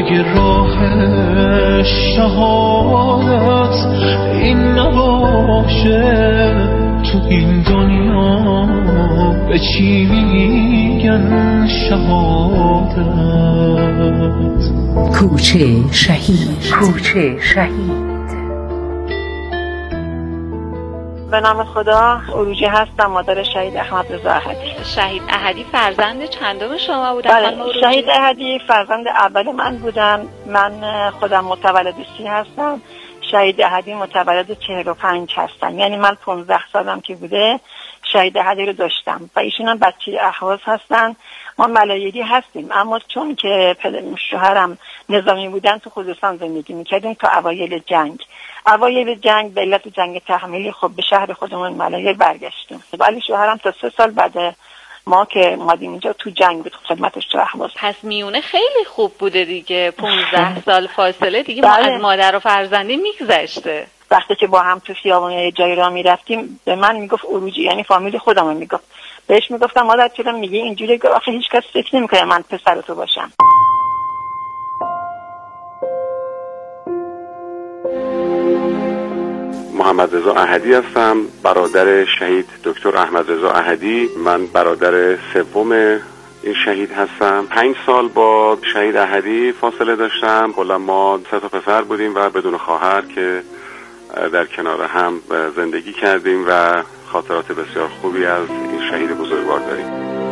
اگه راه شهادت این نباشه، تو این دنیا به چی میگن شهادت؟ کوچه شهید. کوچه شهید. به نام خدا، عروجی هستم، مادر شهید احمد رضا احدی. شهید احدی فرزند چندم شما بودن؟ بله، شهید احدی فرزند اول من بودن. من خودم متولد 30 هستم. شهید احدی متولد 45 هستن. یعنی من 15 سالم که بوده شهید احدی رو داشتم و ایشون هم بچه اهواز هستن. ما ملایری هستیم، اما چون که شوهرم نظامی بودن تو خوزستان زندگی میکردیم تا اوایل جنگ به علت جنگ تحمیلی خب به شهر خودمون ملایر برگشتیم، ولی شوهرم تا 3 سال بعد ما که مادیم اینجا تو جنگ بود، خدمتش تو اهواز. پس میونه خیلی خوب بوده دیگه، 15 سال فاصله دیگه. بله. ما از مادر و فرزندی میگذشته. وقتی که با هم تو خیابون یه جایی راه میرفتیم به من میگفت عروجی، یعنی فامیل خودمو میگفت. بهش میگفتم مادر چرا میگی اینجوری؟ که آخه هیچ کس فکر نمیکنه من پسر تو باشم. محمد رضا احدی هستم، برادر شهید دکتر احمد رضا احدی. من برادر سوم این شهید هستم. 5 سال با شهید احدی فاصله داشتم. کلا ما 3 تا پسر بودیم و بدون خواهر که در کنار هم زندگی کردیم و خاطرات بسیار خوبی از این شهید بزرگوار داریم.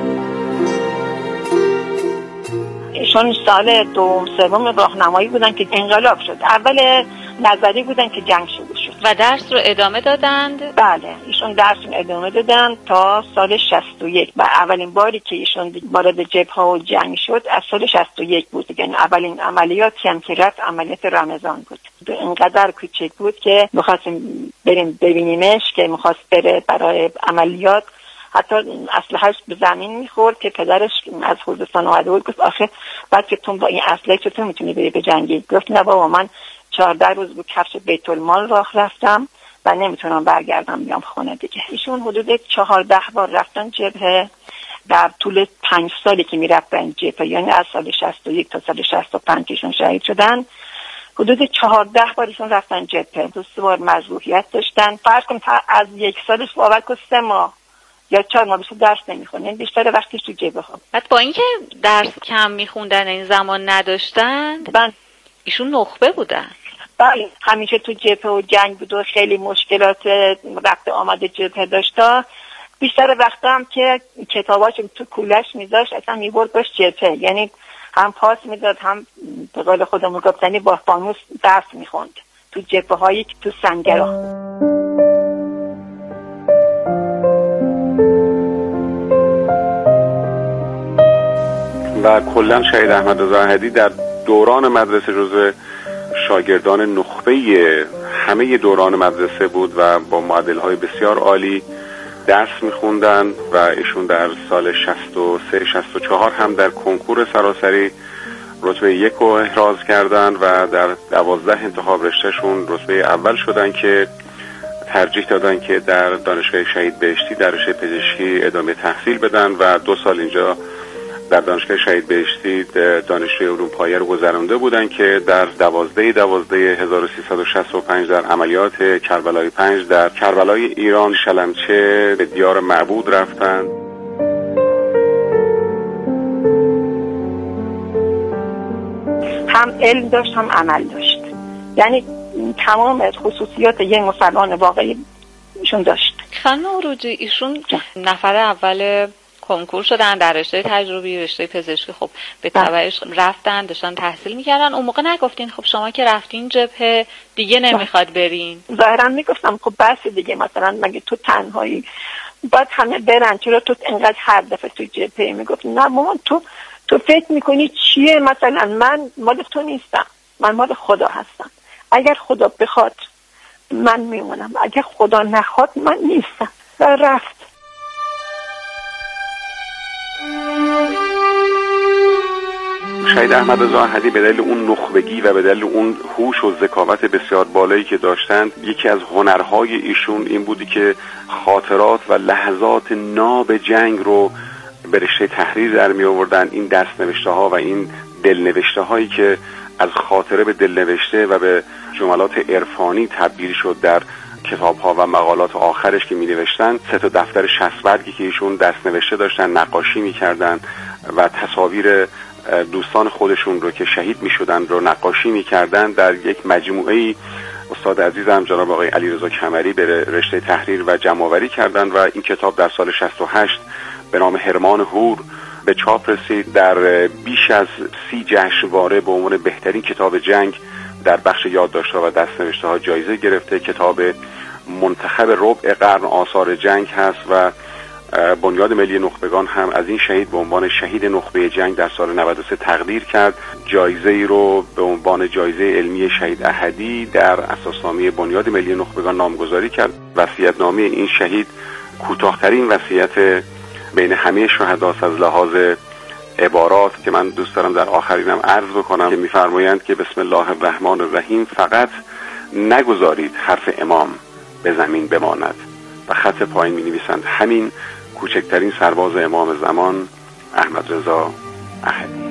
ایشون سال 2-3 راهنمایی بودن که انقلاب شد. اول نظری بودن که جنگ شروع شد و درس رو ادامه دادند. بله، ایشون درس رو ادامه دادن تا سال 61 و اولین باری که ایشون وارد جبهه و جنگ شد از سال 61 بود. یعنی اولین عملیاتی هم که رفت عملیات رمضان بود. اینقدر کوچک بود که می‌خواستیم بریم ببینیمش که می‌خواست بره برای عملیات. حتی اسلحه‌اش به زمین میخورد که پدرش از خوزستان اومده بود. گفت آخه بعد که تو با این اسلحه چطور میتونی بری به جنگی؟ گفت نه بابا، من 14 روز بود کفش بیت المال راه رفتم و نمیتونم برگردم بیام خونه دیگه. ایشون حدود 14 بار رفتن جبهه در طول 5 سالی که میرفتن جبهه، یعنی از سال 61 تا سال 65 ایشون شهید شدن. حدود 14 بار ایشون رفتن جبهه. 2 بار مجروحیت داشتن. فرض کن از 1 سالش باور کن 3 ماه یا 4 ماه بیشتر درس نمیخونه، این بیشتر وقتش تو جبهه ها. بعد با اینکه درس کم میخوندن این زمان نداشتن، ایشون نخبه بودن. بله، همیشه تو جبهه و جنگ بود و خیلی مشکلات رفت آمده جبهه داشته. بیشتر وقتا هم که کتاباش تو کولش میذاشت اصلا میبرد باش جبهه، یعنی هم پاس میداد هم به قول خودمون گفتنی با فانوس درس میخوند تو جبهه هایی که تو سنگرها. و کلا شهید احمد رضا احدی در دوران مدرسه جزو شاگردان نخبه همه دوران مدرسه بود و با معدل‌های بسیار عالی درس می‌خوندن و ایشون در سال 63-64 هم در کنکور سراسری رتبه 1 رو احراز کردن و در 12 انتخاب رشتهشون رتبه اول شدن که ترجیح دادن که در دانشگاه شهید بهشتی در رشته پزشکی ادامه تحصیل بدن و 2 سال اینجا در دانشگاه شهید بهشتی دانشجوی علوم پایه رو گذرانده بودن که در 12/12/1365 در عملیات کربلای 5 در کربلای ایران شلمچه به دیار معبود رفتند. هم علم داشت هم عمل داشت، یعنی تمام خصوصیات یک مسلمان واقعی ایشون داشت. خانم عروجی، ایشون نفر اول کنکور شدن در رشته تجربی، رشته پزشکی. خب به تبعش رفتن داشتن تحصیل میکردن. اون موقع نگفتین خب شما که رفتین جبهه دیگه نمیخواد برین؟ ظاهرا میگفتم خب بس دیگه، مثلا مگه تو تنهایی باید همه برن، چرا تو انقدر هر دفعه تو جبهه؟ میگفت نه مامان، تو فکر میکنی چیه؟ مثلا من مال تو نیستم، من مال خدا هستم. اگر خدا بخواد من میمونم، اگر خدا نخواد من نیستم. و رفت. شهید احمد رضا احدی به دلیل اون نخبگی و به دلیل اون هوش و ذکاوت بسیار بالایی که داشتند، یکی از هنرهای ایشون این بودی که خاطرات و لحظات ناب جنگ رو به رشته تحریر در می آوردن. این دست‌نوشته ها و این دل‌نوشته هایی که از خاطره به دلنوشته و به جملات عرفانی تبدیل شد در کتاب‌ها و مقالات آخرش که می‌نوشتن. 3 دفتر 60 برگی که ایشون دست نوشته داشتن، نقاشی می‌کردن و تصاویر دوستان خودشون رو که شهید می‌شدن رو نقاشی می‌کردن. در یک مجموعه‌ای استاد عزیزم جناب آقای علیرضا کمری به رشته تحریر و جمع‌آوری کردن و این کتاب در سال 68 به نام هرمان هور به چاپ رسید. در بیش از 30 جشنواره به عنوان بهترین کتاب جنگ در بخش یادداشت‌ها و دست‌نوشته‌ها جایزه گرفته. کتاب منتخب ربع قرن آثار جنگ هست و بنیاد ملی نخبگان هم از این شهید به عنوان شهید نخبه جنگ در سال 93 تقدیر کرد. جایزه ای رو به عنوان جایزه علمی شهید احدی در اساسنامه بنیاد ملی نخبگان نامگذاری کرد. وصیت‌نامه این شهید کوتاه‌ترین وصیت بین همه شهداست از لحاظ عبارات که من دوست دارم در آخرینم عرض بکنم که می‌فرمایند که بسم الله الرحمن الرحیم، فقط نگذارید حرف امام به زمین بماند. و خط پایین می‌نویسند همین کوچکترین سرباز امام زمان احمد رضا احدی.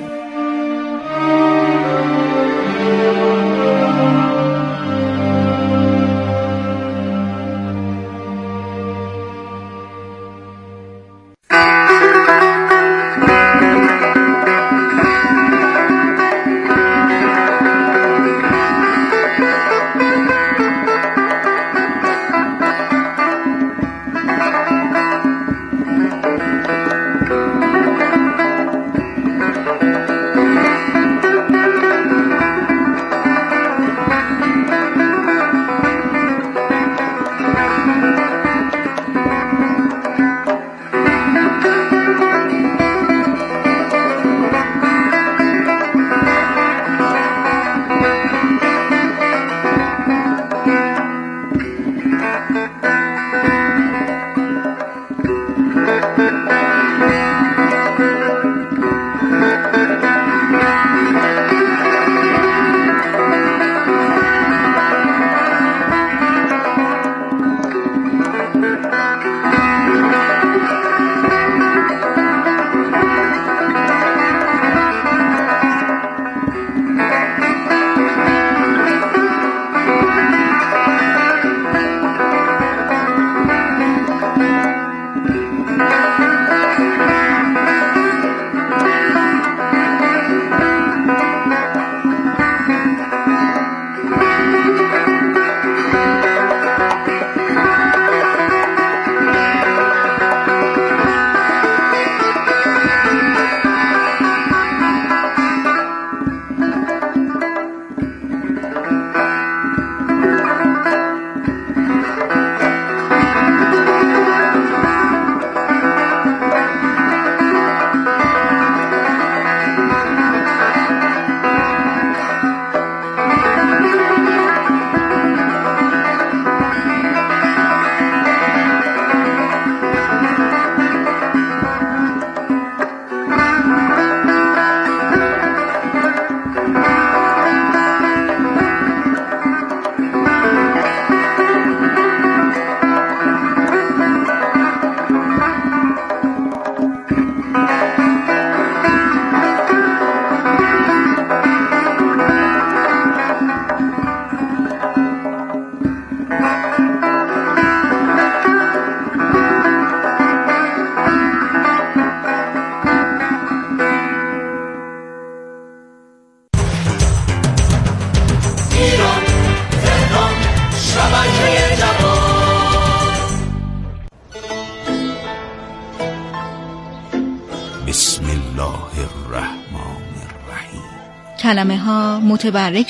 بسم الله الرحمن الرحیم. کلمه ها متبرک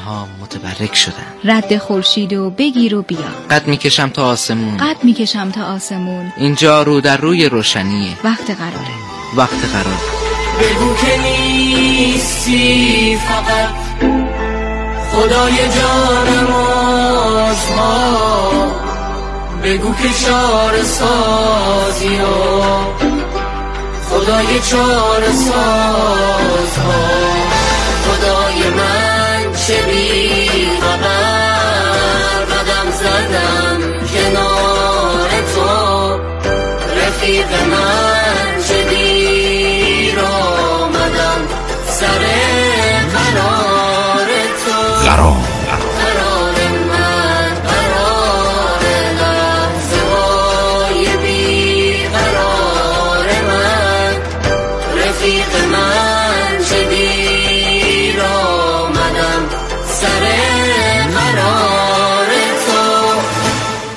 شدن. رد خورشید و بگیر و بیا. قد میکشم تا آسمون. اینجا رو در روی روشنیه. وقت قراره. بگو که نیستی فقط خدای جانم آزما. بگو که چاره سازی و خدای چاره ساز ها. خدای من چه بی خبر قدم زدم کنار تو. رفیق من چه دیر آمدم سر قرار.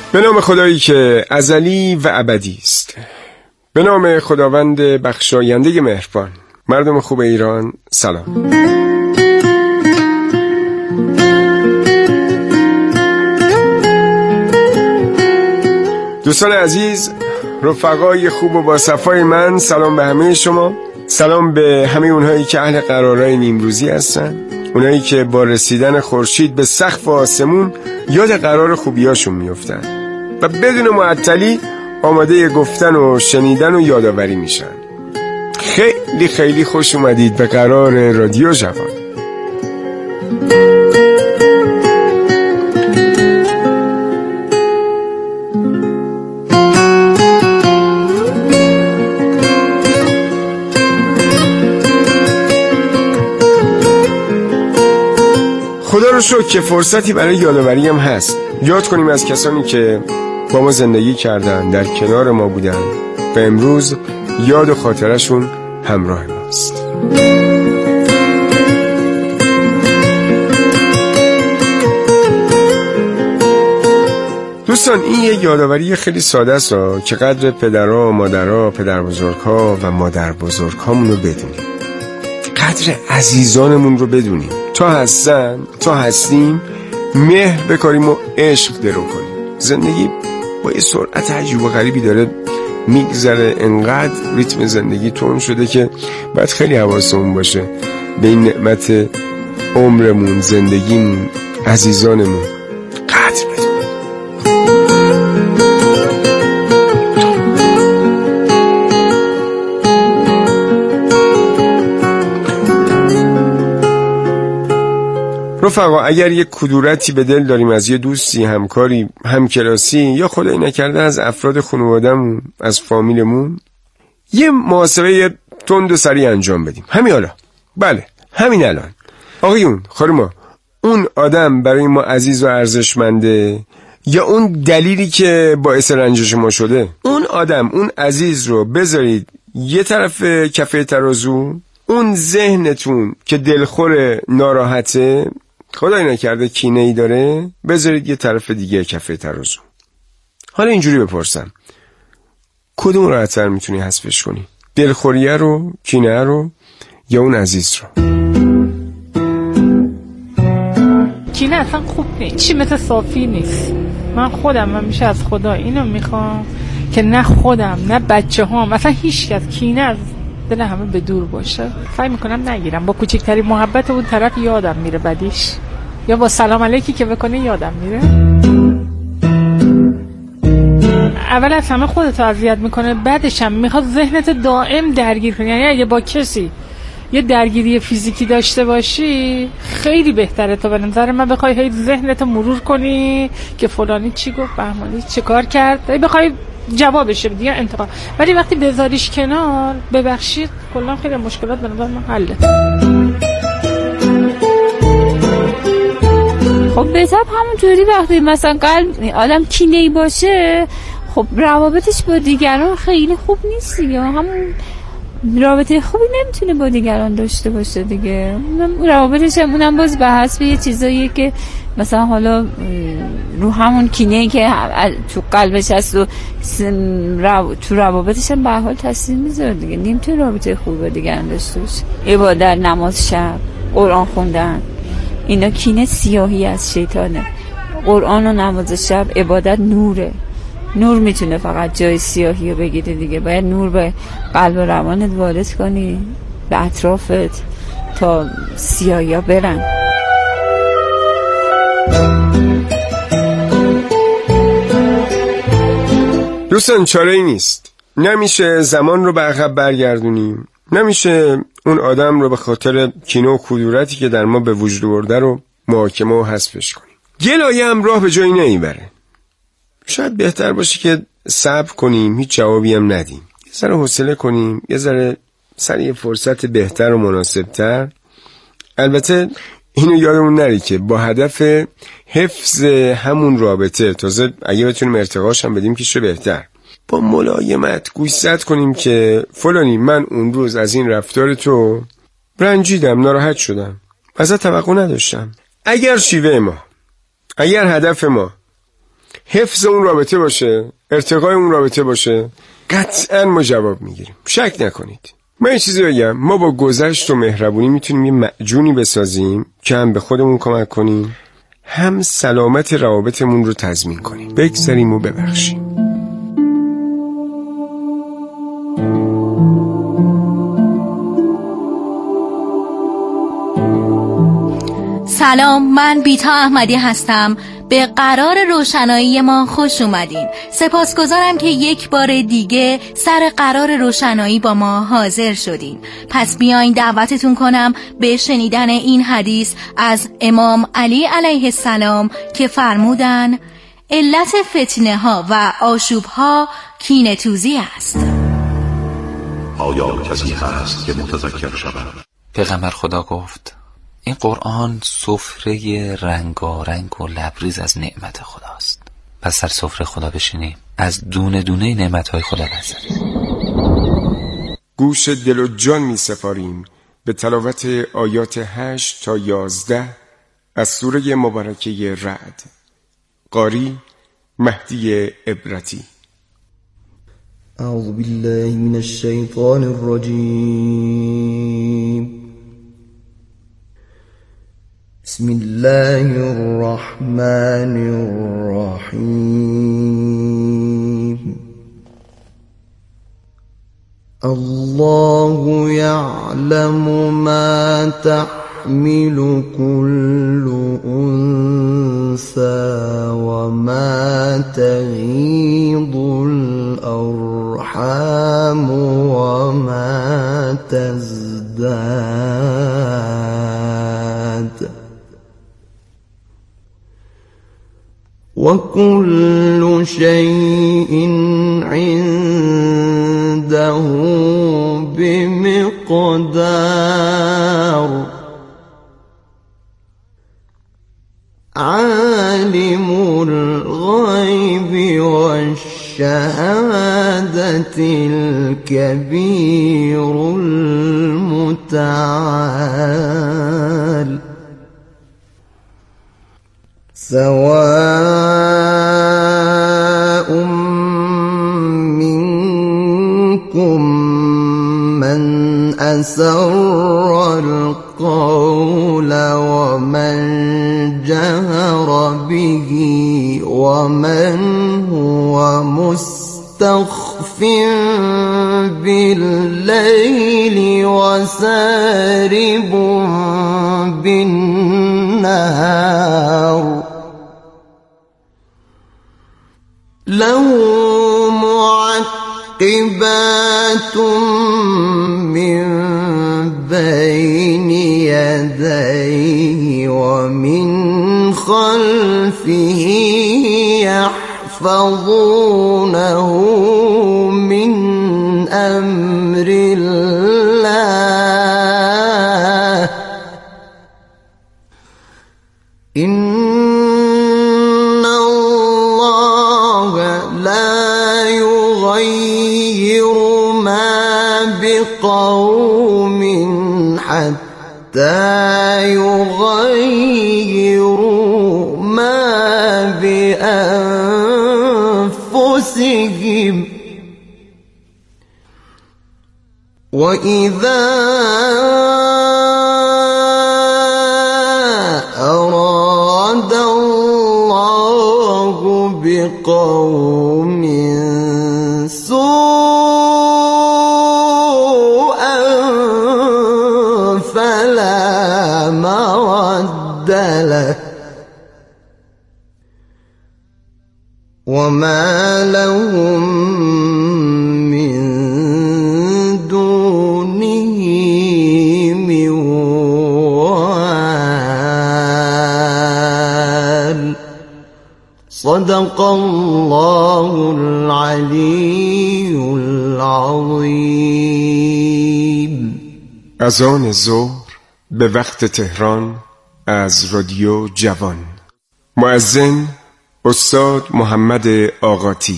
به نام خدایی که ازلی و ابدی است، به نام خداوند بخشاینده مهربان. مردم خوب ایران سلام. دوستان عزیز، رفقای خوب و با صفای من، سلام به همه شما. سلام به همه اونهایی که اهل قرارهای نیمروزی هستن، اونهایی که با رسیدن خورشید به سقف آسمون یاد قرار خوبیاشون میفتن و بدون معطلی آماده گفتن و شنیدن و یادآوری میشن. خیلی خیلی خوش اومدید به قرار رادیو جوان. خدا رو شکر که فرصتی برای یادآوری هم هست. یاد کنیم از کسانی که با ما زندگی کردن، در کنار ما بودن و امروز یاد و خاطرشون همراه ماست. دوستان، این یه یادآوری خیلی ساده است که قدر پدرها، مادرها، پدربزرگها و مادربزرگهامون رو بدونیم. قدر عزیزانمون رو بدونیم. تا هستن، تا هستیم، مهر بکاریم و عشق درو کنیم. زندگی با یه سرعت عجیب و غریبی داره میگذره، انقدر ریتم زندگی تون شده که باید خیلی حواسمون باشه به این نعمت عمرمون، زندگیمون، عزیزانمون قدر بدونیم. رفقا، اگر یک کدورتی به دل داریم از یه دوستی، همکاری، همکلاسی یا خدایی نکرده از افراد خانواده‌مون، از فامیلمون، یه محاسبه تند و سریع انجام بدیم. همین حالا، بله همین الان. آقایون، خانوما، اون آدم برای ما عزیز و ارزشمنده یا اون دلیلی که باعث رنجش ما شده؟ اون آدم، اون عزیز رو بذارید یه طرف کفه ترازو. اون ذهنتون که دلخور، ناراحته، خدای نکرده کینه ای داره، بذارید یه طرف دیگه کفه ترازو. حالا اینجوری بپرسم، کدوم راحت‌تر میتونی حذفش کنی؟ دلخوریه رو، کینه رو، یا اون عزیز رو؟ کینه اصلا خوب نیست، چی مثل صافی نیست. من خودم همیشه از خدا اینو میخوام که نه خودم نه بچه هم، اصلا هیچ کس کینه از دل همه به دور باشه. سعی میکنم نگیرم. با کوچکترین محبت اون طرف یادم میره بدیش، یا با سلام علیکی که بکنه یادم میره. اول از همه خودت اذیت میکنه، بعدش هم میخواد ذهنت دائم درگیر کنی. یعنی اگه با کسی یه درگیری فیزیکی داشته باشی خیلی بهتره تا به نظر من بخوای هی ذهنت مرور کنی که فلانی چی گفت، بهمانی چه کار کرد، بخوای جوابش بدی یا انتقاد. ولی وقتی بذاریش کنار، ببخشید، کلا خیلی مشکلات به نظر من حله. خب بهتر همونطوری وقتی مثلا قلب آدم کینه‌ای باشه، خب روابطش با دیگران خیلی خوب نیست یا همون رابطه خوبی نمیتونه با دیگران داشته باشه دیگه. روابطش اونم باز به حسب یه چیزاییه که مثلا حالا رو همون کینه‌ای که تو قلبش هست و تو روابطش هم به حال تاثیر میذاره دیگه. نمیتونه رابطه خوبی با دیگران داشته باشه. عبادت، نماز شب، قرآن خوندن، اینا کینه سیاهی از شیطانه. قرآن و نماز شب، عبادت نوره. نور میتونه فقط جای سیاهی رو بگیره دیگه. باید نور به قلب و روانت وارد کنی، به اطرافت، تا سیاهی ها برن. دوستان، چاره ای نیست. نمیشه زمان رو به عقب برگردونیم، نمیشه اون آدم رو به خاطر کینه و کدورتی که در ما به وجود آورده رو محاکمه و حذفش کنیم. گلایه هم راه به جایی نمیبره. شاید بهتر باشه که صبر کنیم، هیچ جوابی هم ندیم، یه ذره حوصله کنیم، یه ذره سر یه فرصت بهتر و مناسبتر. البته اینو یادمون نره که با هدف حفظ همون رابطه، تازه اگه بتونیم ارتقاش هم بدیم که چه بهتر، با ملایمت گوشزد کنیم که فلانی، من اون روز از این رفتار تو رنجیدم، ناراحت شدم، ازت توقع نداشتم. اگر شیوه ما، اگر هدف ما حفظ اون رابطه باشه، ارتقای اون رابطه باشه، قطعا ما جواب میگیریم. شک نکنید. من یه چیزی بگم، ما با گذشت و مهربونی میتونیم یه معجونی بسازیم که هم به خودمون کمک کنیم، هم سلامت روابطمون رو تضمین کنیم. بگذاریم و ببخشیم. سلام، من بیتا احمدی هستم. به قرار روشنایی ما خوش اومدین. سپاسگزارم که یک بار دیگه سر قرار روشنایی با ما حاضر شدین. پس بیاین دعوتتون کنم به شنیدن این حدیث از امام علی علیه السلام که فرمودن علت فتنه ها و آشوب ها کینه توزی است. آیا کسی هست که متذکر شود؟ پیغمبر خدا گفت این قرآن سفره رنگارنگ و لبریز از نعمت خداست. پس سر سفره خدا بشینیم، از دونه دونه نعمتهای خدا لذت. گوش دل و جان می سپاریم به تلاوت آیات 8 تا 11 از سوره مبارکه رعد. قاری مهدی عبرتی. اعوذ بالله من الشیطان الرجیم. بسم الله الرحمن الرحیم. الله يعلم ما تحمل كل أنثى وما تغيض الأرحام وما تزداد وكل شيء عنده بمقدار. عالم الغيب والشهادة الكبير المتعال. سواء منكم من أسر القول ومن جهر به ومن هو مستخف بالليل وسارب بالنهار. له معقبات من بين يديه ومن خلفه يحفظونه من أمر الله. إن الله لا يغير ما بقوم حتى يغيروا ما بأنفسهم. وإذا أراد الله بقوم سوءا فلا مرد له وما لهم من دونه من وال. صدق الله العلی العظیم. اذان ظهر به وقت تهران از رادیو جوان. مؤذن استاد محمد آقاتی.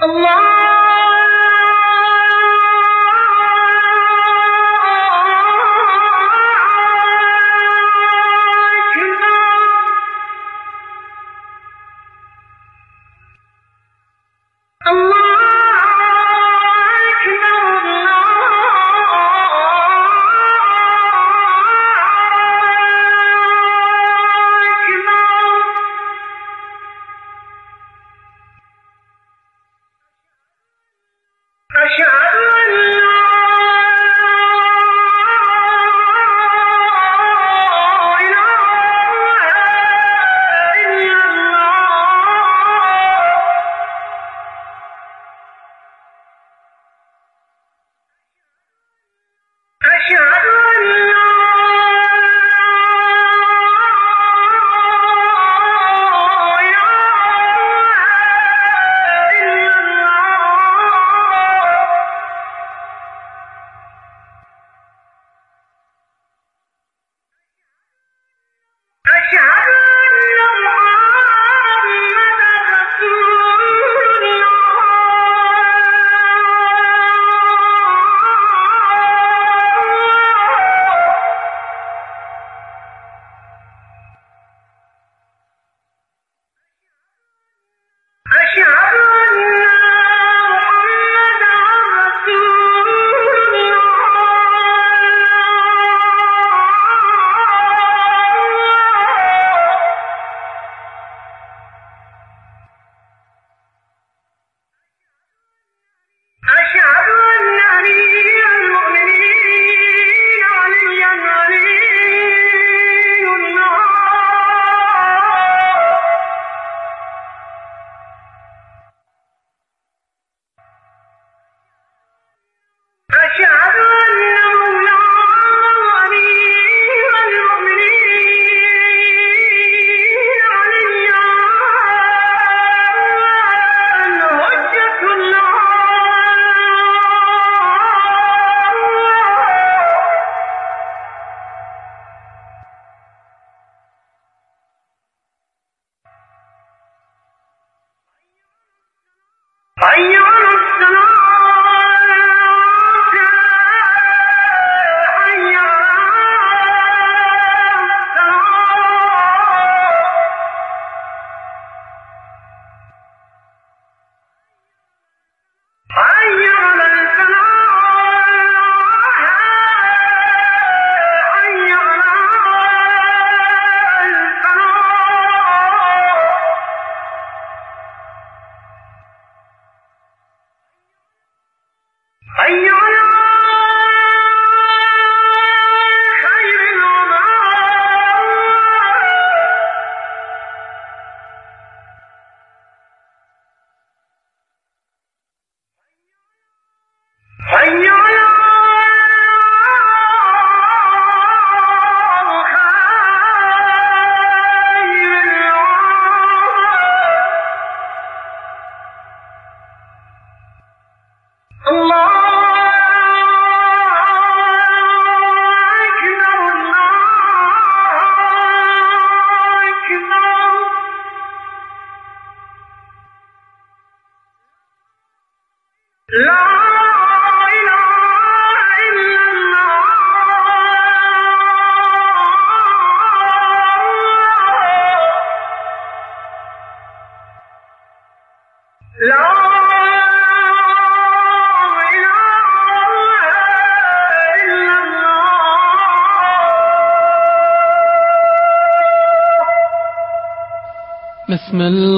بسم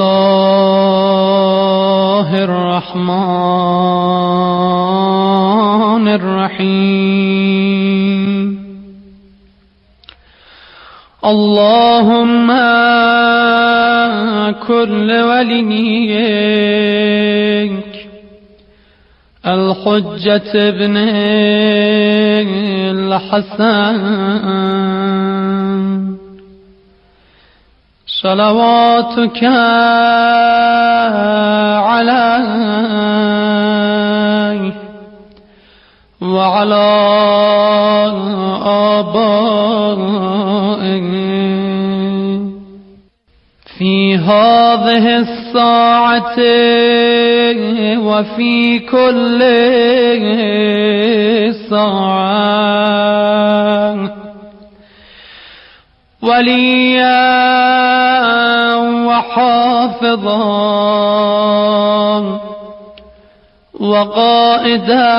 الله الرحمن الرحيم اللهم كل وليك الحجة ابن الحسن صلواتك عليه وعلى آبائه في هذه الساعة وفي كل ساعة وليا وحافظا وقائدا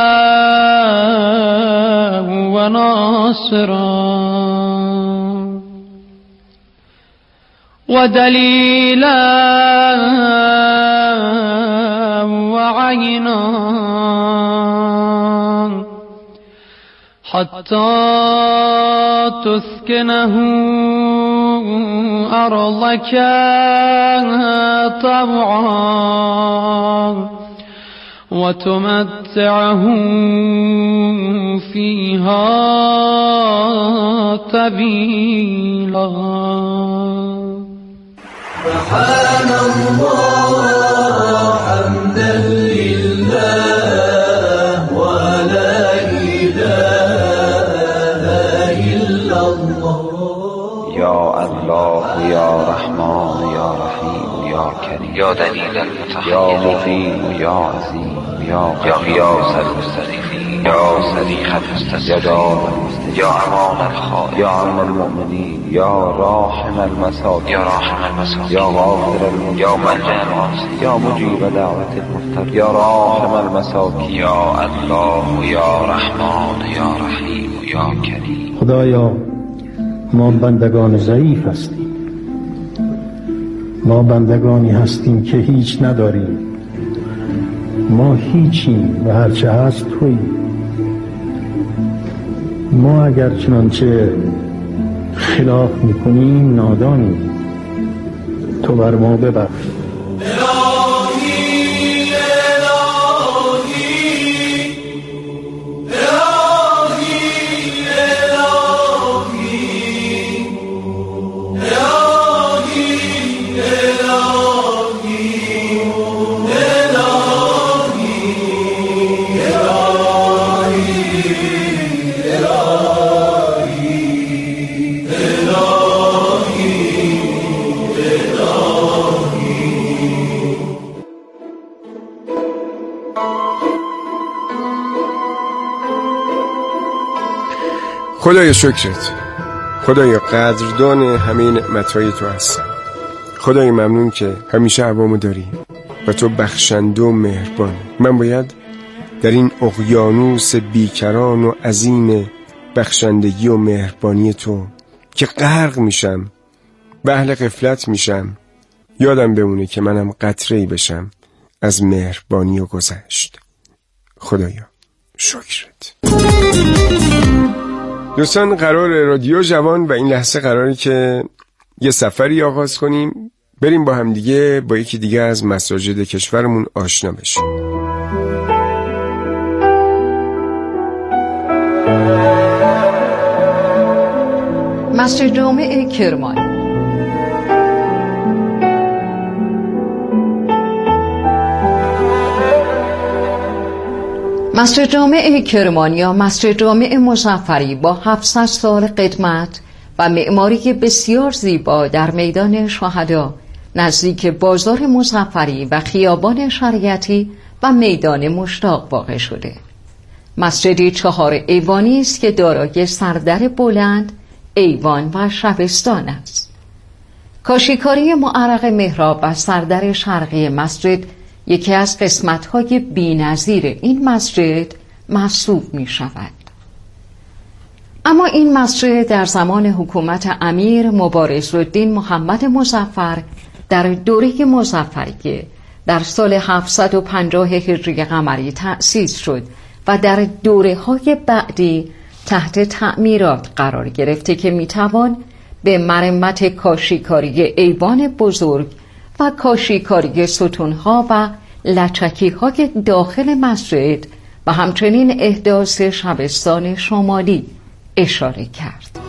وناصرا ودليلا وعينا حتى تسكنه أرضك طوعا وتمتعه فيها طويلا. سبحان الله حمدا لله ولا إله إلا الله. يا الله يا رحمن يا رحيم يا كريم يا دليل المتحير يا مقيم يا عظيم يا غياث المستغيثين يا صديق المستجيبين يا امان الخائفين يا عم المؤمنين يا راحم المساكين يا غافر المذنبين يا ملجأ العاصين يا مجيب دعوة المضطرين يا راحم المساكين يا الله يا رحمن يا رحيم يا كريم. خدایا ما بندگان ضعیف هستیم، ما بندگانی هستیم که هیچ نداریم، ما هیچیم و هرچه هست تویی. ما اگر چنانچه خلاف میکنیم نادانیم، تو بر ما ببخش. خدایا شکرت، خدایا قدردان همه نعمتهای تو هستم. خدایا ممنون که همیشه عوامو داری و تو بخشنده و مهربان. من باید در این اقیانوس بیکران و عظیم بخشندگی و مهربانی تو که غرق میشم و اهل غفلت میشم یادم بمونه که منم قطره‌ای بشم از مهربانی و گذشت. خدایا شکرت. دوستان، قرار رادیو جوان و این لحظه قراره که یه سفری آغاز کنیم، بریم با هم دیگه با یکی دیگه از مساجد کشورمون آشنا بشیم. مسجد جامع کرمانی. مسجد جامع کرمانی یا مسجد جامع مظفری با 700 سال قدمت و معماری بسیار زیبا در میدان شهدا نزدیک بازار مظفری و خیابان شریعتی و میدان مشتاق واقع شده. مسجدی 4 ایوانی است که دارای سردر بلند، ایوان و شبستان است. کاشیکاری معرق محراب و سردر شرقی مسجد یکی از قسمت‌های بی‌نظیر این مسجد محسوب می‌شود. اما این مسجد در زمان حکومت امیر مبارزالدین محمد مظفر در دوره مظفریه در سال 750 هجری قمری تأسیس شد و در دوره‌های بعدی تحت تعمیرات قرار گرفته که می‌توان به مرمت کاشیکاری ایوان بزرگ و کاشیکاری ستونها و لچکی‌های داخل مسجد و همچنین احداث شبستان شمالی اشاره کرد.